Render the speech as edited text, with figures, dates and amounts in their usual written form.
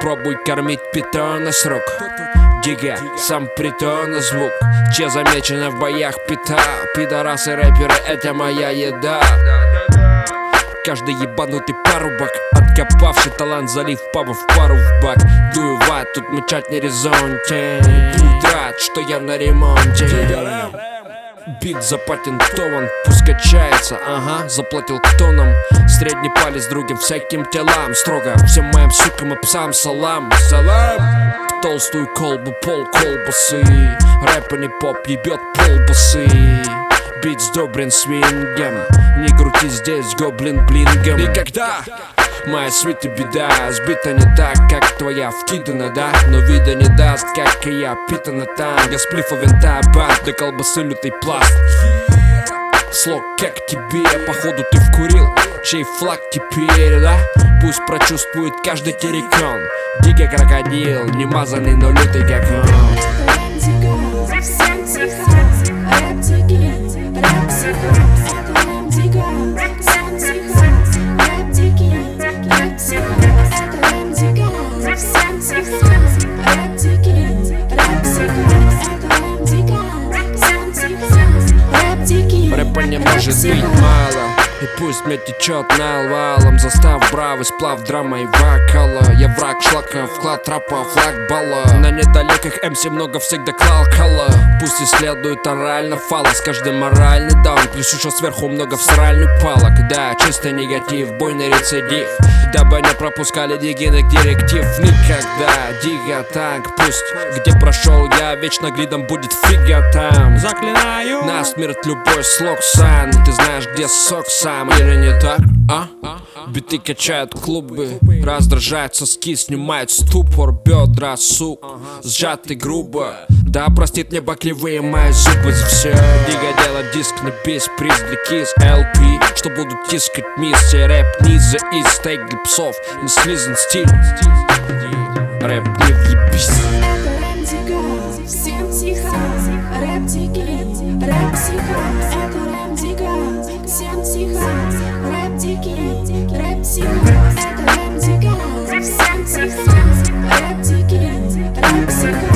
Попробуй кормить питона с рук. Дига, сам притона звук. Че замечено в боях пита. Пидорасы, рэперы, это моя еда. Каждый ебанутый парубок, откопавший талант, залив пабов в пару в бак. Дую ват, тут мычать не резонте. Будь рад, что я на ремонте. Бит запатентован, пусть качается, ага, заплатил кто нам? Средний палец другим всяким телам. Строго всем моим сукам и псам салам. Салам! В толстую колбу пол колбасы. Рэп не поп, ебет полбасы. Бит сдобрен свингом. Не крути здесь, гоблин блингом. И когда моя свита беда, сбита не так, как твоя вкидана, да? Но вида не даст, как и я, питана там. Я сплифа винта, бант, до колбасы лютый пласт. Слог как тебе, походу ты вкурил. Чей флаг теперь, да? Пусть прочувствует каждый террикон. Дига крокодил, не мазанный, но лютый как он. Рэпа не может быть мало, и пусть мне течет налвалом. Застав бравый сплав, драма и вокала. Я враг шлака, вклад трапа, флаг балла. На недалеких МС много всегда клалкала. Пусть исследует орально фалос, каждый моральный даун. Плюс еще сверху много всральных палок. Да, чисто негатив, бойный рецидив. Дабы не пропускали дигинок директив. Никогда, дига танк, пусть где прошел я, вечно гридом будет фига там. Заклинаю на смерть любой слог сан. Ты знаешь, где сок сам, или не так, а? Биты качают клубы, раздражают соски, снимают ступор. Бедра, сук, сжаты грубо. Да простит мне баклевые мои зубы за все. Дига делает диск на бис, приз для кис, LP. Что будут тискать миссия, рэп низа и стейк для псов. Не слизан стиль, рэп не въебись. Всем тихо, рэп дикий, рэп психо. Это рэп дига, всем тихо, рэп дикий, рэп психо. Это рэп дига, всем тихо, рэп дикий, рэп психо.